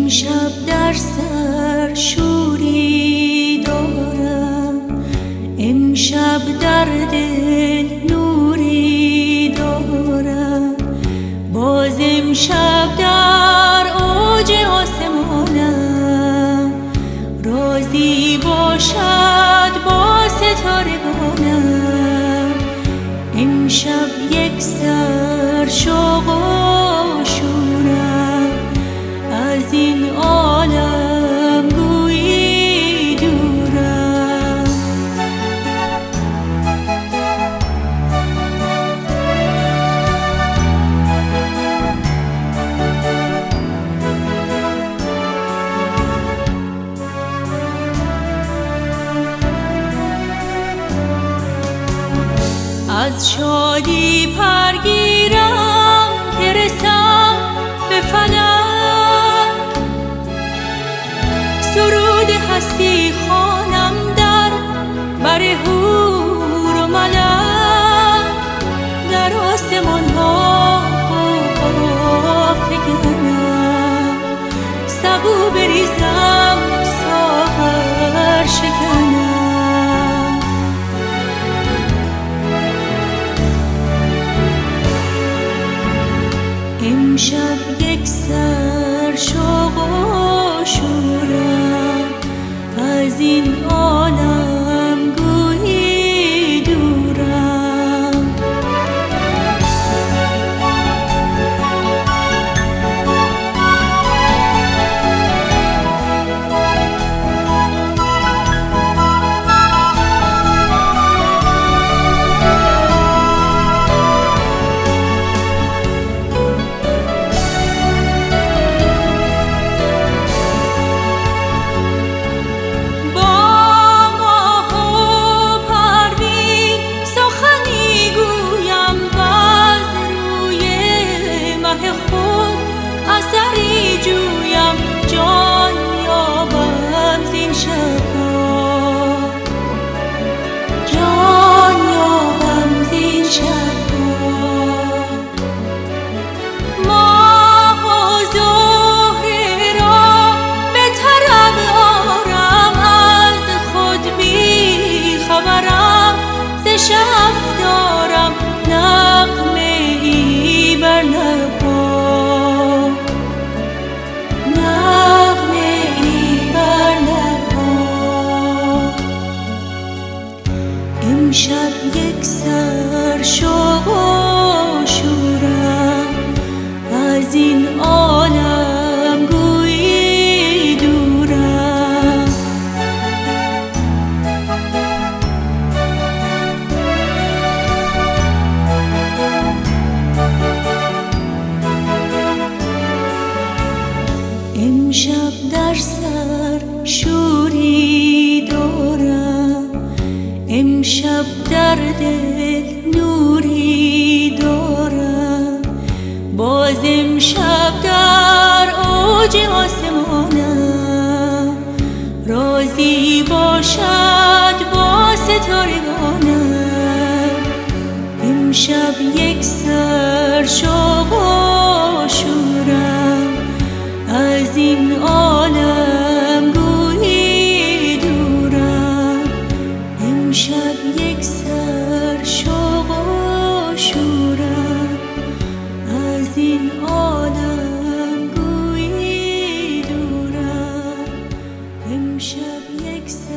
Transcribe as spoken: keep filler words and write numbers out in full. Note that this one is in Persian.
امشب در سر شوری دارم، امشب در دل نوری دارم. باز امشب در اوج آسمانم رازی باشد با ستارگانم. امشب یک سر شوق و شورم، از این عالم گویی دورم. از شادی پرگیرم که رسم به فلک، سرود هستی خوانم در بر حور و ملک. در آسمان ها فکنم، سبو بریزم ساغر شکنم. امشب یک سر شوق و شورم، از این عالم گویی دورم. اثری جویم جان یابم زین شبها، جان یابم زین شبها. ماه و زهره را به طرب آرم، از خود بی خبرم ز شب دارم نغمه ای بر لبها. امشب یک سر شوق و شورم، از این عالم گویی دورم. امشب در سر شوری دارم، امشب در دل نوری دارم. باز امشب در اوج آسمانم رازی باشد با ستارگانم. امشب یک سر شوق و شورم، از این عالم گویی دورم. امشب یک سر شوق و شورم، از این عالم گویی دورم. امشب یک سر